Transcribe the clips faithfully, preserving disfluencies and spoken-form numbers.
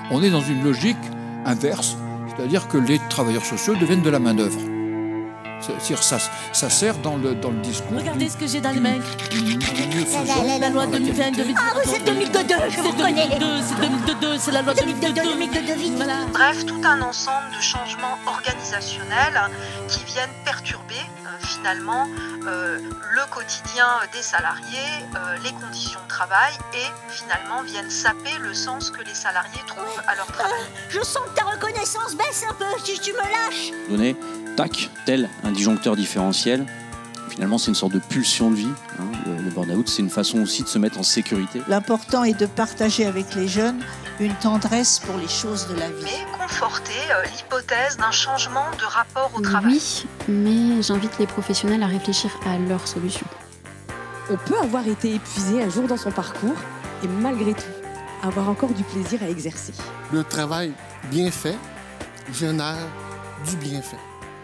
On est dans une logique inverse, c'est-à-dire que les travailleurs sociaux deviennent de la main-d'œuvre. C'est-à-dire ça, ça sert dans le, dans le discours. Regardez du, ce que j'ai dans les mains. Mieux faisant. La loi deux mille vingt, deux mille vingt. Ah, vous êtes deux mille deux, je vous reconnais. C'est deux mille deux, c'est la loi deux mille deux. deux mille deux, vite. Voilà. Bref, tout un ensemble de changements organisationnels qui viennent perturber euh, finalement euh, le quotidien des salariés, euh, les conditions de travail et finalement viennent saper le sens que les salariés trouvent à leur travail. Je sens que ta reconnaissance baisse un peu si tu me lâches. Donner, tac, tel un disjoncteur différentiel. Finalement, c'est une sorte de pulsion de vie. Hein. Le, le burn-out, c'est une façon aussi de se mettre en sécurité. L'important est de partager avec les jeunes une tendresse pour les choses de la vie. Mais conforter euh, l'hypothèse d'un changement de rapport au travail. Oui, mais j'invite les professionnels à réfléchir à leurs solutions. On peut avoir été épuisé un jour dans son parcours et malgré tout, avoir encore du plaisir à exercer. Le travail bien fait génère du bienfait.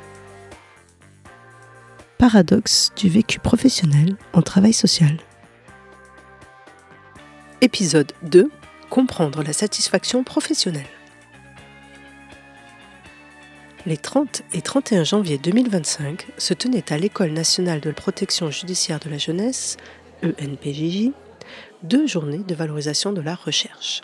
Paradoxe du vécu professionnel en travail social. Épisode deux. Comprendre la satisfaction professionnelle. Les trente et trente et un janvier deux mille vingt-cinq se tenaient à l'École nationale de protection judiciaire de la jeunesse, E N P J J, deux journées de valorisation de la recherche.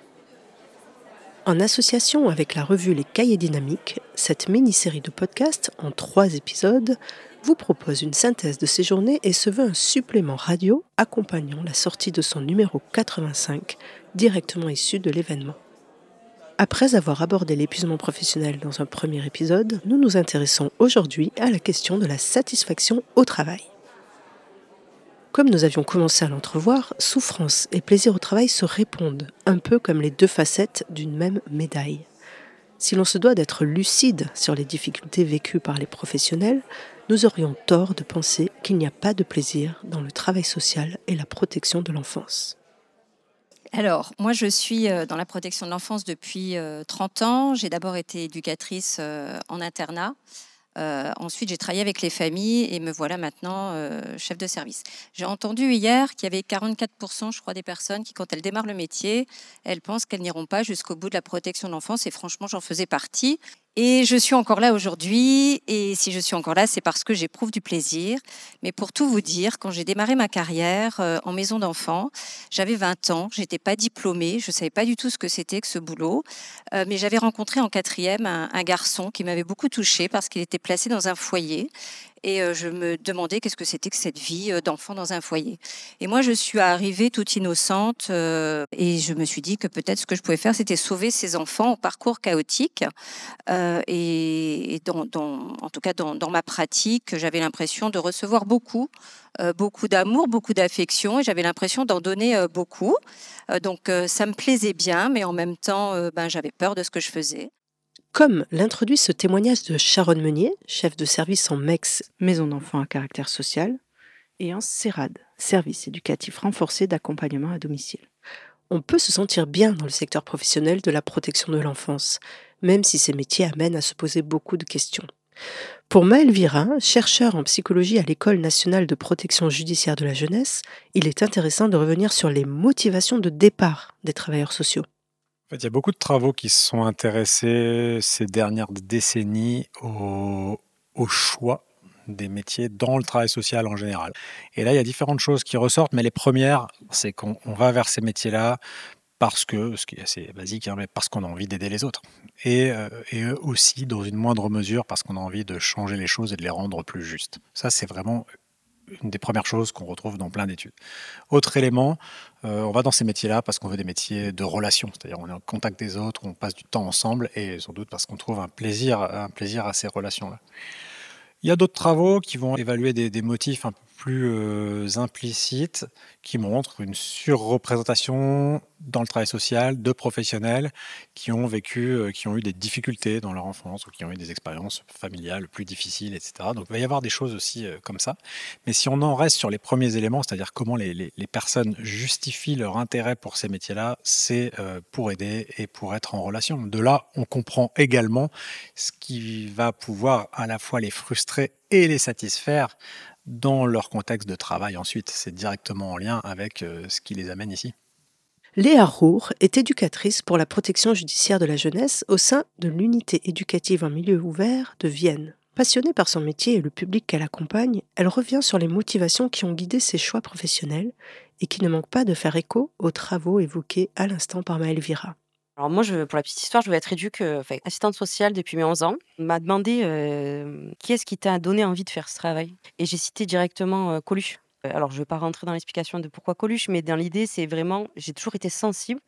En association avec la revue Les Cahiers Dynamiques, cette mini-série de podcasts en trois épisodes vous propose une synthèse de ces journées et se veut un supplément radio accompagnant la sortie de son numéro quatre-vingt-cinq, directement issu de l'événement. Après avoir abordé l'épuisement professionnel dans un premier épisode, nous nous intéressons aujourd'hui à la question de la satisfaction au travail. Comme nous avions commencé à l'entrevoir, souffrance et plaisir au travail se répondent, un peu comme les deux facettes d'une même médaille. Si l'on se doit d'être lucide sur les difficultés vécues par les professionnels, nous aurions tort de penser qu'il n'y a pas de plaisir dans le travail social et la protection de l'enfance. Alors, moi, je suis dans la protection de l'enfance depuis trente ans. J'ai d'abord été éducatrice en internat. Euh, ensuite, j'ai travaillé avec les familles et me voilà maintenant euh, chef de service. J'ai entendu hier qu'il y avait quarante-quatre pour cent, je crois, des personnes qui, quand elles démarrent le métier, elles pensent qu'elles n'iront pas jusqu'au bout de la protection de l'enfance. Et franchement, j'en faisais partie. Et je suis encore là aujourd'hui. Et si je suis encore là, c'est parce que j'éprouve du plaisir. Mais pour tout vous dire, quand j'ai démarré ma carrière euh, en maison d'enfants, j'avais vingt ans, j'étais pas diplômée, je savais pas du tout ce que c'était que ce boulot. Euh, mais j'avais rencontré en quatrième un, un garçon qui m'avait beaucoup touchée parce qu'il était placé dans un foyer. Et euh, je me demandais qu'est-ce que c'était que cette vie euh, d'enfant dans un foyer. Et moi, je suis arrivée toute innocente euh, et je me suis dit que peut-être ce que je pouvais faire, c'était sauver ces enfants au parcours chaotique. Euh, et et dans, dans, en tout cas, dans, dans ma pratique, j'avais l'impression de recevoir beaucoup, euh, beaucoup d'amour, beaucoup d'affection et j'avais l'impression d'en donner euh, beaucoup. Euh, donc, euh, ça me plaisait bien, mais en même temps, euh, ben, j'avais peur de ce que je faisais. Comme l'introduit ce témoignage de Sharon Meunier, chef de service en M E X, maison d'enfants à caractère social, et en SERAD, service éducatif renforcé d'accompagnement à domicile. On peut se sentir bien dans le secteur professionnel de la protection de l'enfance, même si ces métiers amènent à se poser beaucoup de questions. Pour Maël Virin, chercheur en psychologie à l'École nationale de protection judiciaire de la jeunesse, il est intéressant de revenir sur les motivations de départ des travailleurs sociaux. En fait, il y a beaucoup de travaux qui se sont intéressés ces dernières décennies au, au choix des métiers dans le travail social en général. Et là, il y a différentes choses qui ressortent, mais les premières, c'est qu'on on va vers ces métiers-là parce que, ce qui est assez basique, hein, mais parce qu'on a envie d'aider les autres. Et, euh, et aussi, dans une moindre mesure, parce qu'on a envie de changer les choses et de les rendre plus justes. Ça, c'est vraiment une des premières choses qu'on retrouve dans plein d'études. Autre élément, euh, on va dans ces métiers-là parce qu'on veut des métiers de relation, c'est-à-dire on est en contact des autres, on passe du temps ensemble et sans doute parce qu'on trouve un plaisir, un plaisir à ces relations-là. Il y a d'autres travaux qui vont évaluer des, des motifs un peu plus euh, implicites qui montrent une surreprésentation dans le travail social de professionnels qui ont vécu, euh, qui ont eu des difficultés dans leur enfance ou qui ont eu des expériences familiales plus difficiles, et cetera. Donc il va y avoir des choses aussi euh, comme ça. Mais si on en reste sur les premiers éléments, c'est-à-dire comment les, les, les personnes justifient leur intérêt pour ces métiers-là, c'est euh, pour aider et pour être en relation. De là, on comprend également ce qui va pouvoir à la fois les frustrer et les satisfaire dans leur contexte de travail ensuite. C'est directement en lien avec euh, ce qui les amène ici. Léa Roure est éducatrice pour la protection judiciaire de la jeunesse au sein de l'unité éducative en milieu ouvert de Vienne. Passionnée par son métier et le public qu'elle accompagne, elle revient sur les motivations qui ont guidé ses choix professionnels et qui ne manquent pas de faire écho aux travaux évoqués à l'instant par Maëlle Vira. Alors moi, je, pour la petite histoire, je veux être éduque, euh, enfin, assistante sociale depuis mes onze ans. On m'a demandé euh, qui est-ce qui t'a donné envie de faire ce travail. Et j'ai cité directement euh, Coluche. Euh, Alors, je ne vais pas rentrer dans l'explication de pourquoi Coluche, mais dans l'idée, c'est vraiment, j'ai toujours été sensible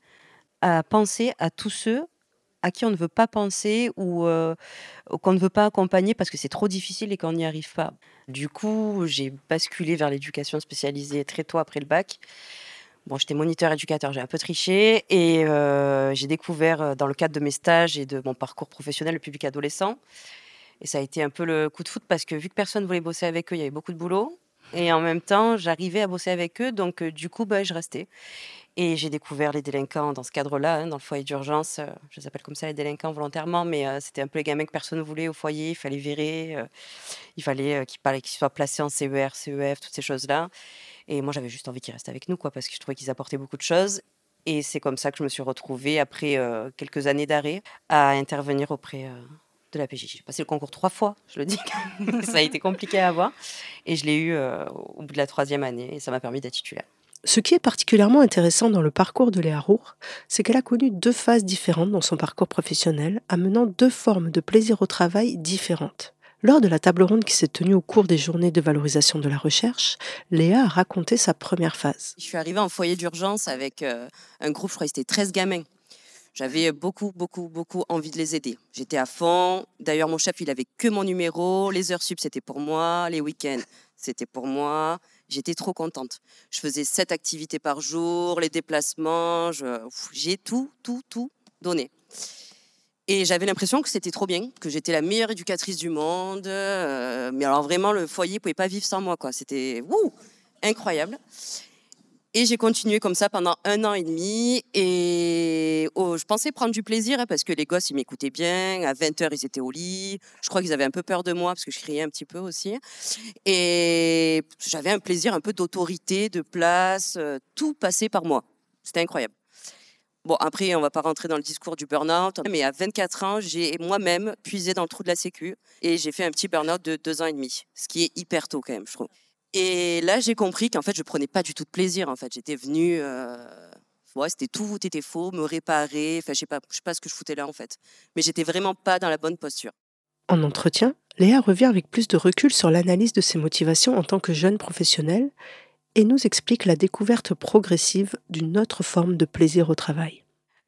à penser à tous ceux à qui on ne veut pas penser ou euh, qu'on ne veut pas accompagner parce que c'est trop difficile et qu'on n'y arrive pas. Du coup, j'ai basculé vers l'éducation spécialisée très tôt après le bac. Bon, j'étais moniteur éducateur, j'ai un peu triché et euh, j'ai découvert euh, dans le cadre de mes stages et de mon parcours professionnel le public adolescent. Et ça a été un peu le coup de foudre parce que vu que personne voulait bosser avec eux, il y avait beaucoup de boulot. Et en même temps, j'arrivais à bosser avec eux, donc euh, du coup, bah, je restais. Et j'ai découvert les délinquants dans ce cadre-là, hein, dans le foyer d'urgence. euh, je les appelle comme ça les délinquants volontairement, mais euh, c'était un peu les gamins que personne ne voulait au foyer. Il fallait virer, euh, il fallait euh, qu'ils parlent- qu'ils soient placés en C E R, C E F, toutes ces choses-là. Et moi, j'avais juste envie qu'ils restent avec nous, quoi, parce que je trouvais qu'ils apportaient beaucoup de choses. Et c'est comme ça que je me suis retrouvée, après euh, quelques années d'arrêt, à intervenir auprès euh, de la P J J. J'ai passé le concours trois fois, je le dis. Ça a été compliqué à avoir. Et je l'ai eu euh, au bout de la troisième année, et ça m'a permis d'être titulaire. Ce qui est particulièrement intéressant dans le parcours de Léa Roure, c'est qu'elle a connu deux phases différentes dans son parcours professionnel, amenant deux formes de plaisir au travail différentes. Lors de la table ronde qui s'est tenue au cours des journées de valorisation de la recherche, Léa a raconté sa première phase. Je suis arrivée en foyer d'urgence avec euh, un groupe, je crois que c'était treize gamins. J'avais beaucoup, beaucoup, beaucoup envie de les aider. J'étais à fond. D'ailleurs, mon chef, il avait que mon numéro. Les heures sup, c'était pour moi. Les week-ends, c'était pour moi. J'étais trop contente. Je faisais sept activités par jour, les déplacements. Je... Ouf, j'ai tout, tout, tout donné. Et j'avais l'impression que c'était trop bien, que j'étais la meilleure éducatrice du monde. euh, mais alors vraiment, le foyer ne pouvait pas vivre sans moi, quoi. C'était wouh, incroyable. Et j'ai continué comme ça pendant un an et demi. Et oh, je pensais prendre du plaisir hein, parce que les gosses, ils m'écoutaient bien. À vingt heures, ils étaient au lit. Je crois qu'ils avaient un peu peur de moi parce que je criais un petit peu aussi. Et j'avais un plaisir un peu d'autorité, de place. euh, Tout passait par moi. C'était incroyable. Bon, après, on va pas rentrer dans le discours du burn-out, mais à vingt-quatre ans, j'ai moi-même puisé dans le trou de la sécu et j'ai fait un petit burn-out de deux ans et demi, ce qui est hyper tôt quand même, je trouve. Et là, j'ai compris qu'en fait, je prenais pas du tout de plaisir. En fait, j'étais venue, euh... ouais, c'était tout était faux, me réparer. Enfin, je sais pas, je sais pas ce que je foutais là en fait, mais j'étais vraiment pas dans la bonne posture. En entretien, Léa revient avec plus de recul sur l'analyse de ses motivations en tant que jeune professionnelle et nous explique la découverte progressive d'une autre forme de plaisir au travail.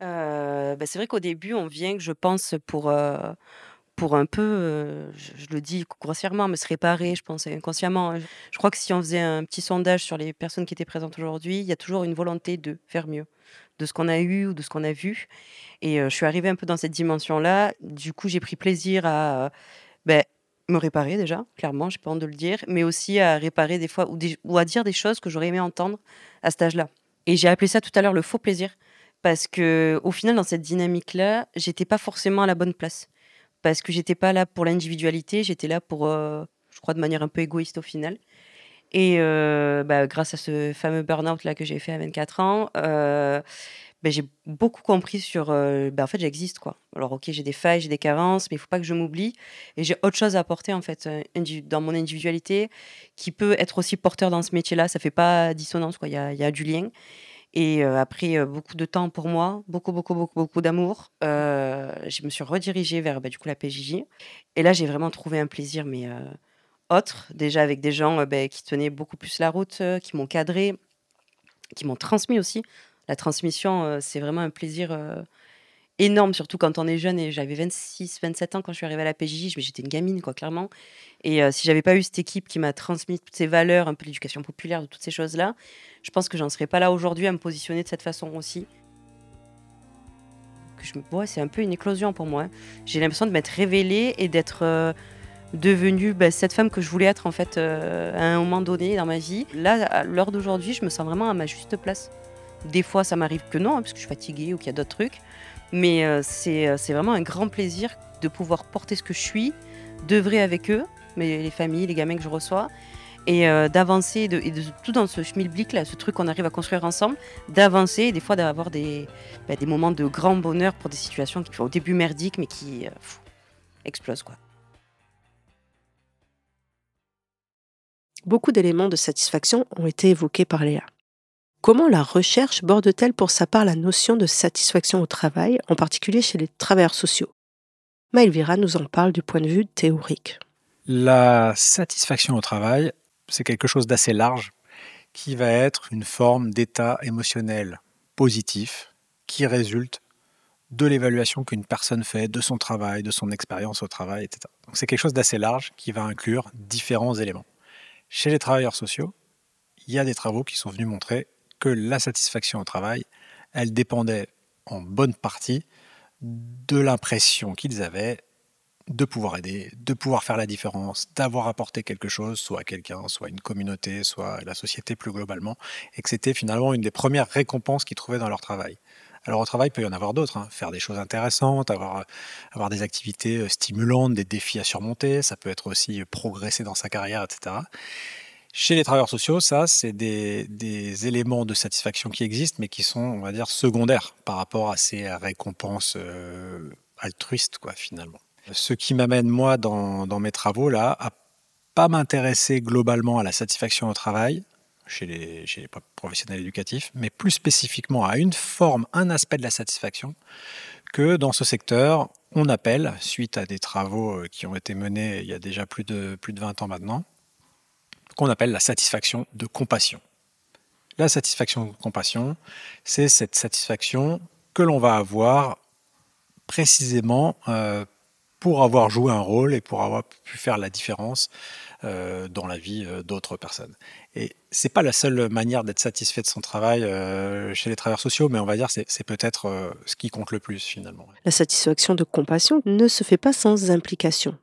Euh, bah, c'est vrai qu'au début, on vient, je pense, pour, euh, pour un peu, euh, je, je le dis grossièrement, mais se réparer, je pense, inconsciemment. Je, je crois que si on faisait un petit sondage sur les personnes qui étaient présentes aujourd'hui, il y a toujours une volonté de faire mieux, de ce qu'on a eu ou de ce qu'on a vu. Et euh, je suis arrivée un peu dans cette dimension-là. Du coup, j'ai pris plaisir à... euh, ben, me réparer déjà, clairement, j'ai pas honte de le dire, mais aussi à réparer des fois ou, des- ou à dire des choses que j'aurais aimé entendre à cet âge-là. Et j'ai appelé ça tout à l'heure le faux plaisir, parce que au final, dans cette dynamique-là, j'étais pas forcément à la bonne place, parce que j'étais pas là pour l'individualité, j'étais là pour, euh, je crois, de manière un peu égoïste au final. Et euh, bah, grâce à ce fameux burn-out là que j'ai fait à vingt-quatre ans, euh, ben, j'ai beaucoup compris sur. euh, ben, en fait, j'existe quoi. Alors, ok, j'ai des failles, j'ai des carences, mais il faut pas que je m'oublie. Et j'ai autre chose à apporter en fait euh, indi- dans mon individualité qui peut être aussi porteur dans ce métier-là. Ça fait pas dissonance quoi. Il y a, il y a du lien. Et euh, après euh, beaucoup de temps pour moi, beaucoup, beaucoup, beaucoup, beaucoup d'amour, euh, je me suis redirigée vers bah, du coup la P J J. Et là, j'ai vraiment trouvé un plaisir, mais euh, autre, déjà avec des gens euh, ben, qui tenaient beaucoup plus la route, euh, qui m'ont cadré, qui m'ont transmis aussi. La transmission, euh, c'est vraiment un plaisir euh, énorme, surtout quand on est jeune. Et j'avais vingt-six, vingt-sept ans quand je suis arrivée à la P J J, mais j'étais une gamine, quoi, clairement. Et euh, si j'avais pas eu cette équipe qui m'a transmis toutes ces valeurs, un peu l'éducation populaire, de toutes ces choses-là, je pense que j'en serais pas là aujourd'hui à me positionner de cette façon aussi. Que je me- ouais, c'est un peu une éclosion pour moi, hein. J'ai l'impression de m'être révélée et d'être euh, devenue bah, cette femme que je voulais être en fait euh, à un moment donné dans ma vie. Là, à l'heure d'aujourd'hui, je me sens vraiment à ma juste place. Des fois, ça m'arrive que non, hein, parce que je suis fatiguée ou qu'il y a d'autres trucs. Mais euh, c'est, euh, c'est vraiment un grand plaisir de pouvoir porter ce que je suis, d'œuvrer avec eux, mais les familles, les gamins que je reçois, et euh, d'avancer, de, et de, tout dans ce schmilblick, là, ce truc qu'on arrive à construire ensemble, d'avancer et des fois d'avoir des, bah, des moments de grand bonheur pour des situations qui sont au début merdiques mais qui euh, pff, explosent, quoi. Beaucoup d'éléments de satisfaction ont été évoqués par Léa. Comment la recherche borde-t-elle pour sa part la notion de satisfaction au travail, en particulier chez les travailleurs sociaux? Maëlvira nous en parle du point de vue théorique. La satisfaction au travail, c'est quelque chose d'assez large qui va être une forme d'état émotionnel positif qui résulte de l'évaluation qu'une personne fait de son travail, de son expérience au travail, et cetera. Donc c'est quelque chose d'assez large qui va inclure différents éléments. Chez les travailleurs sociaux, il y a des travaux qui sont venus montrer que la satisfaction au travail, elle dépendait en bonne partie de l'impression qu'ils avaient de pouvoir aider, de pouvoir faire la différence, d'avoir apporté quelque chose, soit à quelqu'un, soit à une communauté, soit à la société plus globalement, et que c'était finalement une des premières récompenses qu'ils trouvaient dans leur travail. Alors au travail, il peut y en avoir d'autres, hein. Faire des choses intéressantes, avoir, avoir des activités stimulantes, des défis à surmonter, ça peut être aussi progresser dans sa carrière, et cetera. Chez les travailleurs sociaux, ça, c'est des, des éléments de satisfaction qui existent, mais qui sont, on va dire, secondaires par rapport à ces récompenses euh, altruistes, quoi, finalement. Ce qui m'amène, moi, dans, dans mes travaux, là, à pas m'intéresser globalement à la satisfaction au travail, chez les, chez les professionnels éducatifs, mais plus spécifiquement à une forme, un aspect de la satisfaction que dans ce secteur, on appelle, suite à des travaux qui ont été menés il y a déjà plus de, plus de vingt ans maintenant, qu'on appelle la satisfaction de compassion. La satisfaction de compassion, c'est cette satisfaction que l'on va avoir précisément euh, pour avoir joué un rôle et pour avoir pu faire la différence euh, dans la vie euh, d'autres personnes. Et c'est pas la seule manière d'être satisfait de son travail euh, chez les travailleurs sociaux, mais on va dire c'est, c'est peut-être euh, ce qui compte le plus finalement. La satisfaction de compassion ne se fait pas sans implication.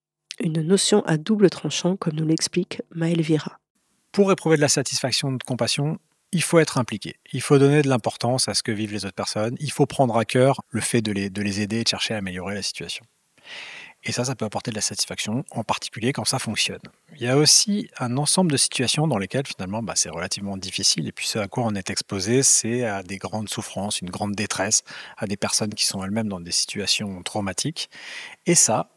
Une notion à double tranchant, comme nous l'explique Maëlvira. Pour éprouver de la satisfaction de compassion, il faut être impliqué. Il faut donner de l'importance à ce que vivent les autres personnes. Il faut prendre à cœur le fait de les, de les aider et de chercher à améliorer la situation. Et ça, ça peut apporter de la satisfaction, en particulier quand ça fonctionne. Il y a aussi un ensemble de situations dans lesquelles, finalement, bah, c'est relativement difficile. Et puis ce à quoi on est exposé, c'est à des grandes souffrances, une grande détresse, à des personnes qui sont elles-mêmes dans des situations traumatiques. Et ça,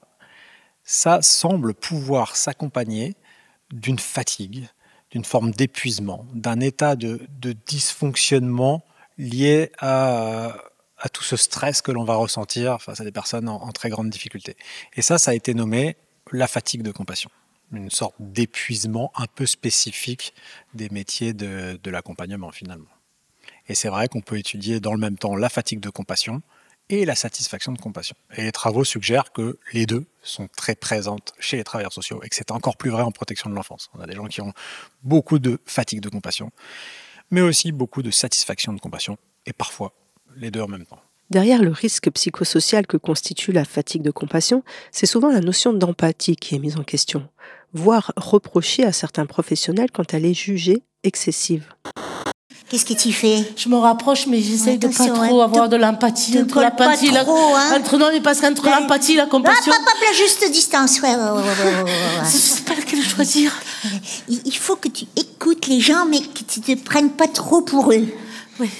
ça semble pouvoir s'accompagner d'une fatigue, d'une forme d'épuisement, d'un état de, de dysfonctionnement lié à, à tout ce stress que l'on va ressentir face à des personnes en, en très grande difficulté. Et ça, ça a été nommé la fatigue de compassion, une sorte d'épuisement un peu spécifique des métiers de, de l'accompagnement finalement. Et c'est vrai qu'on peut étudier dans le même temps la fatigue de compassion et la satisfaction de compassion. Et les travaux suggèrent que les deux sont très présentes chez les travailleurs sociaux et que c'est encore plus vrai en protection de l'enfance. On a des gens qui ont beaucoup de fatigue de compassion, mais aussi beaucoup de satisfaction de compassion, et parfois les deux en même temps. Derrière le risque psychosocial que constitue la fatigue de compassion, c'est souvent la notion d'empathie qui est mise en question, voire reprochée à certains professionnels quand elle est jugée excessive. Qu'est-ce que tu fais? Je me rapproche, mais j'essaie de pas Attention, trop hein, avoir te- de l'empathie. te Entre colle l'empathie, pas la... trop, hein. entre non, mais parce qu'entre Ben, l'empathie et la Hop, compassion, hop, hop, la juste distance, ouais, ouais, ouais, ouais, ouais, ouais, ouais. je sais pas lequel choisir. Il il faut que tu écoutes les gens, mais que tu te prennes pas trop pour eux. Oui.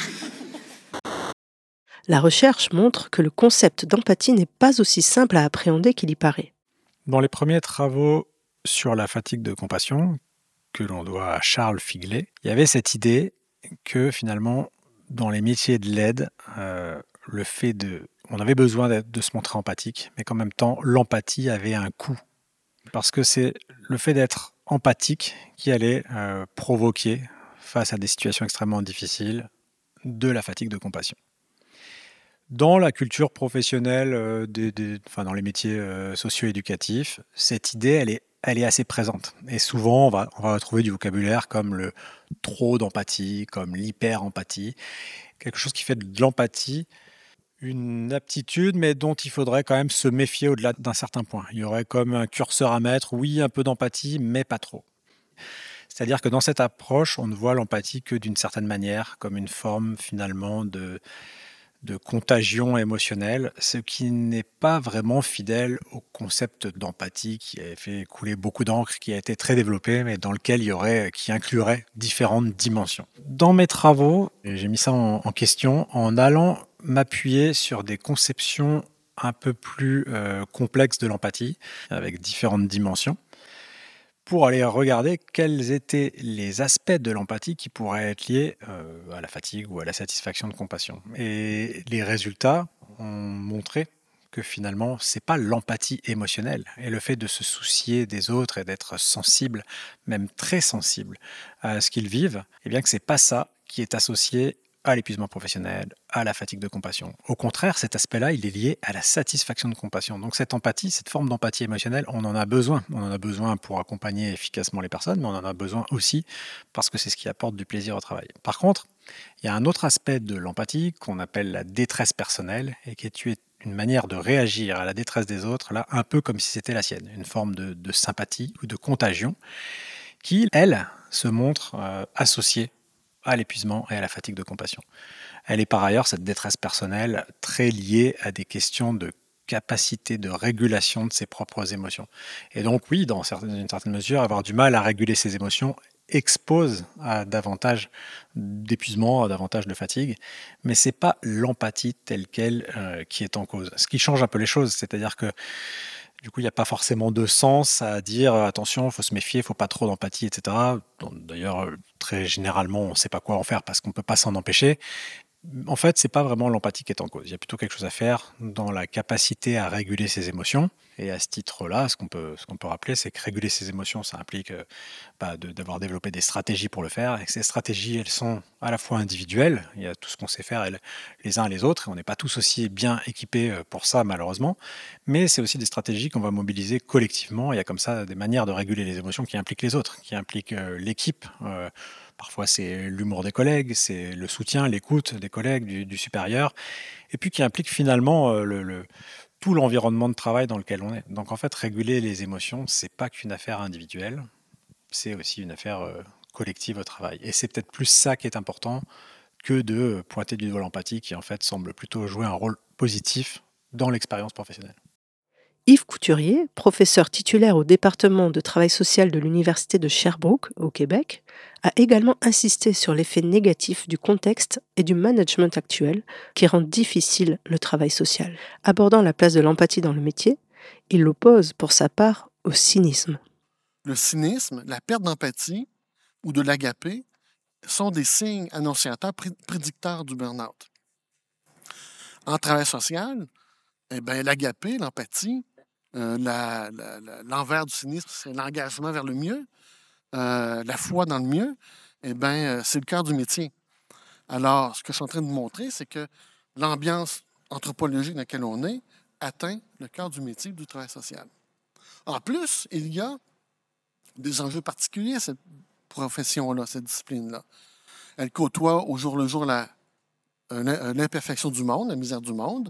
La recherche montre que le concept d'empathie n'est pas aussi simple à appréhender qu'il y paraît. Dans les premiers travaux sur la fatigue de compassion, que l'on doit à Charles Figlet, il y avait cette idée que finalement, dans les métiers de l'aide, euh, le fait de... On avait besoin de, de se montrer empathique, mais qu'en même temps, l'empathie avait un coût. Parce que c'est le fait d'être empathique qui allait euh, provoquer, face à des situations extrêmement difficiles, de la fatigue de compassion. Dans la culture professionnelle, euh, des, des, enfin dans les métiers euh, socio-éducatifs, cette idée, elle est, elle est assez présente. Et souvent, on va, on va trouver du vocabulaire comme le trop d'empathie, comme l'hyper-empathie, quelque chose qui fait de l'empathie une aptitude, mais dont il faudrait quand même se méfier au-delà d'un certain point. Il y aurait comme un curseur à mettre, oui, un peu d'empathie, mais pas trop. C'est-à-dire que dans cette approche, on ne voit l'empathie que d'une certaine manière, comme une forme finalement de... de contagion émotionnelle, ce qui n'est pas vraiment fidèle au concept d'empathie qui a fait couler beaucoup d'encre, qui a été très développé, mais dans lequel il y aurait, qui inclurait différentes dimensions. Dans mes travaux, j'ai mis ça en, en question en allant m'appuyer sur des conceptions un peu plus euh, complexes de l'empathie, avec différentes dimensions, pour aller regarder quels étaient les aspects de l'empathie qui pourraient être liés euh, à la fatigue ou à la satisfaction de compassion. Et les résultats ont montré que finalement, c'est pas l'empathie émotionnelle et le fait de se soucier des autres et d'être sensible, même très sensible à ce qu'ils vivent, et bien que c'est pas ça qui est associé à l'épuisement professionnel, à la fatigue de compassion. Au contraire, cet aspect-là, il est lié à la satisfaction de compassion. Donc cette empathie, cette forme d'empathie émotionnelle, on en a besoin. On en a besoin pour accompagner efficacement les personnes, mais on en a besoin aussi parce que c'est ce qui apporte du plaisir au travail. Par contre, il y a un autre aspect de l'empathie qu'on appelle la détresse personnelle et qui est une manière de réagir à la détresse des autres, là, un peu comme si c'était la sienne, une forme de, de sympathie ou de contagion qui, elle, se montre euh, associée à l'épuisement et à la fatigue de compassion. Elle est par ailleurs, cette détresse personnelle, très liée à des questions de capacité de régulation de ses propres émotions. Et donc oui, dans une certaine mesure, avoir du mal à réguler ses émotions expose à davantage d'épuisement, à davantage de fatigue, mais c'est pas l'empathie telle qu'elle euh, qui est en cause. Ce qui change un peu les choses, c'est-à-dire que du coup, il n'y a pas forcément de sens à dire euh, attention, il faut se méfier, il ne faut pas trop d'empathie, et cetera. D'ailleurs, très généralement, on ne sait pas quoi en faire parce qu'on ne peut pas s'en empêcher. En fait, ce n'est pas vraiment l'empathie qui est en cause. Il y a plutôt quelque chose à faire dans la capacité à réguler ses émotions. Et à ce titre-là, ce qu'on peut, ce qu'on peut rappeler, c'est que réguler ses émotions, ça implique euh, bah, de, d'avoir développé des stratégies pour le faire. Et que ces stratégies, elles sont à la fois individuelles, il y a tout ce qu'on sait faire elles, les uns et les autres, et on n'est pas tous aussi bien équipés pour ça, malheureusement. Mais c'est aussi des stratégies qu'on va mobiliser collectivement. Il y a comme ça des manières de réguler les émotions qui impliquent les autres, qui impliquent euh, l'équipe. Euh, Parfois, c'est l'humour des collègues, c'est le soutien, l'écoute des collègues, du, du supérieur, et puis qui implique finalement euh, le, le, tout l'environnement de travail dans lequel on est. Donc en fait, réguler les émotions, c'est pas qu'une affaire individuelle, c'est aussi une affaire euh, collective au travail. Et c'est peut-être plus ça qui est important que de pointer du doigt l'empathie, qui en fait semble plutôt jouer un rôle positif dans l'expérience professionnelle. Yves Couturier, professeur titulaire au département de travail social de l'Université de Sherbrooke, au Québec, a également insisté sur l'effet négatif du contexte et du management actuel qui rend difficile le travail social. Abordant la place de l'empathie dans le métier, il l'oppose pour sa part au cynisme. Le cynisme, la perte d'empathie ou de l'agapé sont des signes annonciateurs pré- prédicteurs du burn-out. En travail social, eh bien, l'agapé, l'empathie, Euh, la, la, la, l'envers du cynisme, c'est l'engagement vers le mieux, euh, la foi dans le mieux, eh bien, euh, c'est le cœur du métier. Alors, ce que je suis en train de vous montrer, c'est que l'ambiance anthropologique dans laquelle on est atteint le cœur du métier du travail social. En plus, il y a des enjeux particuliers à cette profession-là, cette discipline-là. Elle côtoie au jour le jour la, euh, l'imperfection du monde, la misère du monde.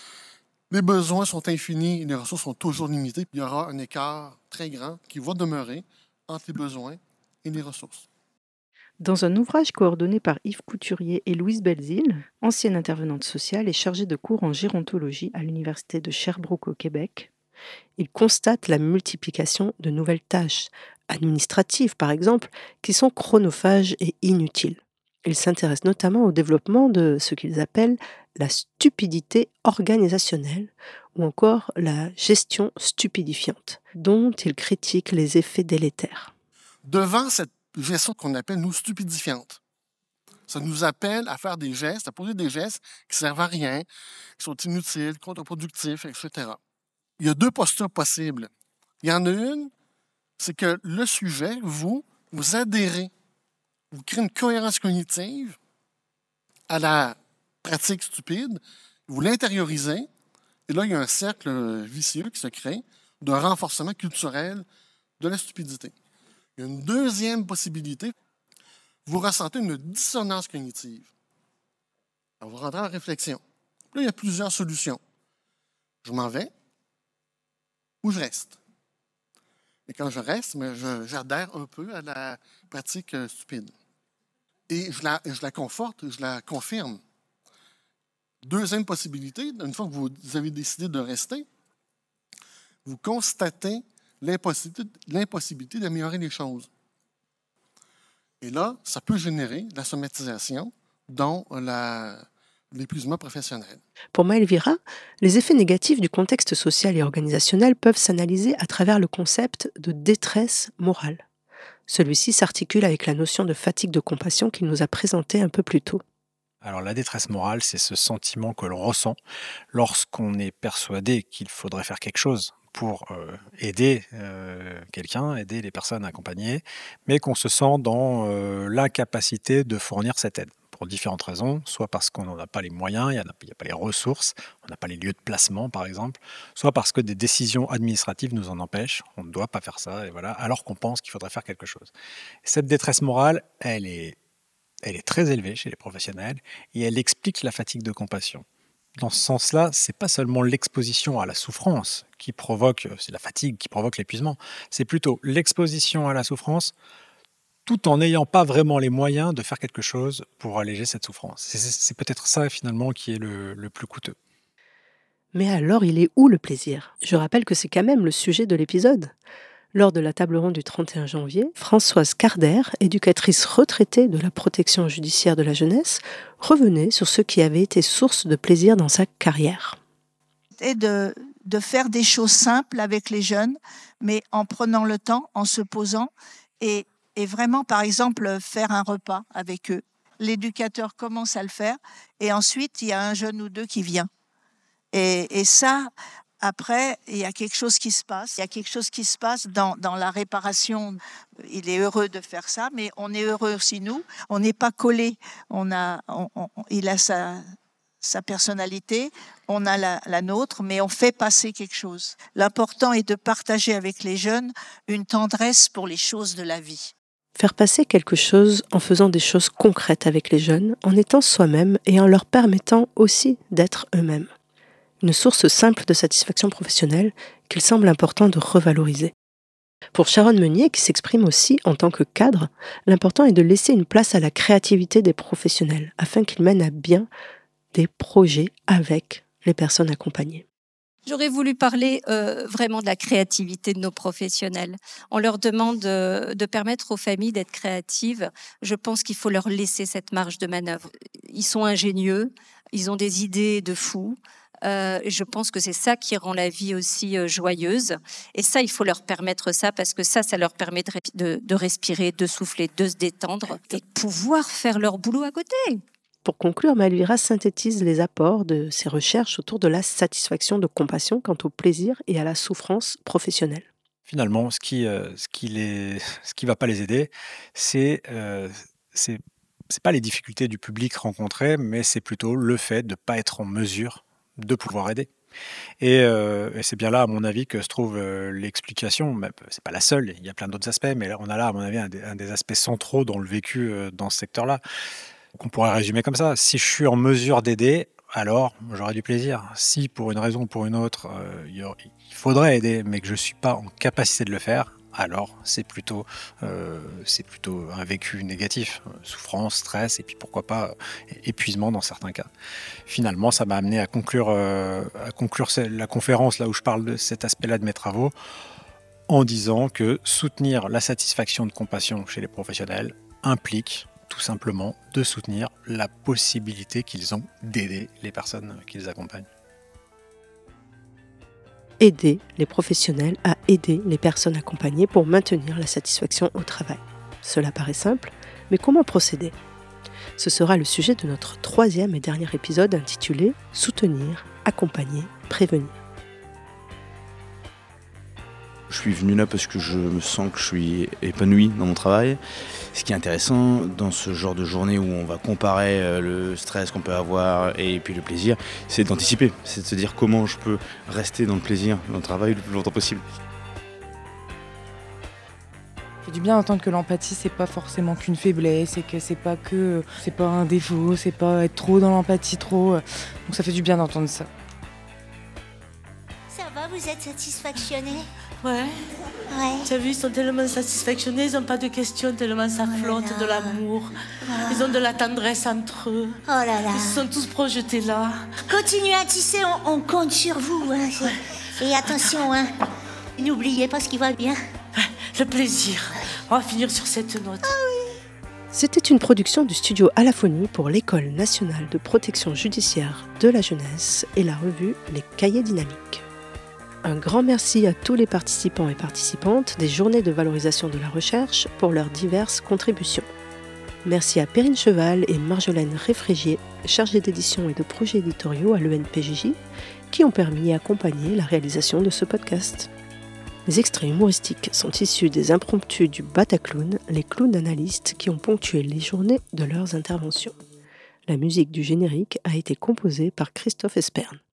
Les besoins sont infinis et les ressources sont toujours limitées. Il y aura un écart très grand qui va demeurer entre les besoins et les ressources. Dans un ouvrage coordonné par Yves Couturier et Louise Belzile, ancienne intervenante sociale et chargée de cours en gérontologie à l'Université de Sherbrooke au Québec, il constate la multiplication de nouvelles tâches, administratives par exemple, qui sont chronophages et inutiles. Il s'intéresse notamment au développement de ce qu'ils appellent la stupidité organisationnelle ou encore la gestion stupidifiante, dont il critique les effets délétères. Devant cette gestion qu'on appelle, nous, stupidifiante, ça nous appelle à faire des gestes, à poser des gestes qui ne servent à rien, qui sont inutiles, contre-productifs, et cetera. Il y a deux postures possibles. Il y en a une, c'est que le sujet, vous, vous adhérez, vous créez une cohérence cognitive à la pratique stupide, vous l'intériorisez, et là, il y a un cercle vicieux qui se crée d'un renforcement culturel de la stupidité. Il y a une deuxième possibilité, vous ressentez une dissonance cognitive. Alors, vous rentrez en réflexion. Là, il y a plusieurs solutions. Je m'en vais ou je reste. Et quand je reste, mais je, j'adhère un peu à la pratique stupide. Et je la, je la conforte, je la confirme. Deuxième possibilité, une fois que vous avez décidé de rester, vous constatez l'impossibilité, l'impossibilité d'améliorer les choses. Et là, ça peut générer la somatisation, dont la, l'épuisement professionnel. Pour Maëlvira, les effets négatifs du contexte social et organisationnel peuvent s'analyser à travers le concept de détresse morale. Celui-ci s'articule avec la notion de fatigue de compassion qu'il nous a présentée un peu plus tôt. Alors la détresse morale, c'est ce sentiment que l'on ressent lorsqu'on est persuadé qu'il faudrait faire quelque chose pour euh, aider euh, quelqu'un, aider les personnes accompagnées, mais qu'on se sent dans euh, l'incapacité de fournir cette aide. Pour différentes raisons, soit parce qu'on n'en a pas les moyens, il n'y a, a pas les ressources, on n'a pas les lieux de placement par exemple, soit parce que des décisions administratives nous en empêchent, on ne doit pas faire ça, et voilà, alors qu'on pense qu'il faudrait faire quelque chose. Cette détresse morale, elle est, elle est très élevée chez les professionnels et elle explique la fatigue de compassion. Dans ce sens-là, c'est pas seulement l'exposition à la souffrance qui provoque, c'est la fatigue qui provoque l'épuisement, c'est plutôt l'exposition à la souffrance tout en n'ayant pas vraiment les moyens de faire quelque chose pour alléger cette souffrance. C'est, c'est peut-être ça finalement qui est le, le plus coûteux. Mais alors, il est où le plaisir ? Je rappelle que c'est quand même le sujet de l'épisode. Lors de la table ronde du trente et un janvier, Françoise Carder, éducatrice retraitée de la protection judiciaire de la jeunesse, revenait sur ce qui avait été source de plaisir dans sa carrière. Et de, de faire des choses simples avec les jeunes, mais en prenant le temps, en se posant, et, et vraiment, par exemple, faire un repas avec eux. L'éducateur commence à le faire, et ensuite, il y a un jeune ou deux qui vient. Et, et ça... Après, il y a quelque chose qui se passe. Il y a quelque chose qui se passe dans, dans la réparation. Il est heureux de faire ça, mais on est heureux aussi, nous. On n'est pas collés. On a, on, on, il a sa, sa personnalité, on a la, la nôtre, mais on fait passer quelque chose. L'important est de partager avec les jeunes une tendresse pour les choses de la vie. Faire passer quelque chose en faisant des choses concrètes avec les jeunes, en étant soi-même et en leur permettant aussi d'être eux-mêmes. Une source simple de satisfaction professionnelle qu'il semble important de revaloriser. Pour Sharon Meunier, qui s'exprime aussi en tant que cadre, l'important est de laisser une place à la créativité des professionnels, afin qu'ils mènent à bien des projets avec les personnes accompagnées. J'aurais voulu parler euh, vraiment de la créativité de nos professionnels. On leur demande euh, de permettre aux familles d'être créatives. Je pense qu'il faut leur laisser cette marge de manœuvre. Ils sont ingénieux, ils ont des idées de fous. Euh, je pense que c'est ça qui rend la vie aussi euh, joyeuse. Et ça, il faut leur permettre ça, parce que ça, ça leur permet de, de, de respirer, de souffler, de se détendre et de pouvoir faire leur boulot à côté. Pour conclure, Maëlvira synthétise les apports de ses recherches autour de la satisfaction de compassion quant au plaisir et à la souffrance professionnelle. Finalement, ce qui euh, ce qui les ce qui va pas les aider, c'est euh, c'est c'est pas les difficultés du public rencontré, mais c'est plutôt le fait de pas être en mesure de pouvoir aider. Et, euh, et c'est bien là, à mon avis, que se trouve euh, l'explication. C'est pas la seule, il y a plein d'autres aspects, mais là, on a là, à mon avis, un des, un des aspects centraux dans le vécu euh, dans ce secteur-là. Donc on pourrait résumer comme ça. Si je suis en mesure d'aider, alors j'aurai du plaisir. Si pour une raison ou pour une autre, euh, il, y aura, il faudrait aider, mais que je ne suis pas en capacité de le faire, alors c'est plutôt, euh, c'est plutôt un vécu négatif, souffrance, stress, et puis pourquoi pas épuisement dans certains cas. Finalement, ça m'a amené à conclure, euh, à conclure la conférence là où je parle de cet aspect-là de mes travaux, en disant que soutenir la satisfaction de compassion chez les professionnels implique tout simplement de soutenir la possibilité qu'ils ont d'aider les personnes qu'ils accompagnent. Aider les professionnels à aider les personnes accompagnées pour maintenir la satisfaction au travail. Cela paraît simple, mais comment procéder ? Ce sera le sujet de notre troisième et dernier épisode intitulé « Soutenir, accompagner, prévenir ». Je suis venu là parce que je me sens que je suis épanoui dans mon travail. Ce qui est intéressant dans ce genre de journée où on va comparer le stress qu'on peut avoir et puis le plaisir, c'est d'anticiper, c'est de se dire comment je peux rester dans le plaisir, dans le travail le plus longtemps possible. Ça fait du bien d'entendre que l'empathie c'est pas forcément qu'une faiblesse et que c'est pas que c'est pas un défaut, c'est pas être trop dans l'empathie trop. Donc ça fait du bien d'entendre ça. Ça va, vous êtes satisfactionnés? Ouais. Ouais. Tu as vu, ils sont tellement satisfactionnés, ils n'ont pas de questions, tellement ça flotte, là. de l'amour. Oh. Ils ont de la tendresse entre eux. Oh là là. Ils se sont tous projetés là. Continuez à tisser, on, on compte sur vous. Hein. Et attention, hein. N'oubliez pas ce qui va bien. Le plaisir. On va finir sur cette note. C'était une production du studio Alaphonie pour l'École nationale de protection judiciaire de la jeunesse et la revue Les Cahiers dynamiques. Un grand merci à tous les participants et participantes des journées de valorisation de la recherche pour leurs diverses contributions. Merci à Perrine Cheval et Marjolaine Réfrégier, chargées d'édition et de projets éditoriaux à l'E N P J J, qui ont permis et accompagné la réalisation de ce podcast. Les extraits humoristiques sont issus des impromptus du Bataclown, les clowns analystes qui ont ponctué les journées de leurs interventions. La musique du générique a été composée par Christophe Esperne.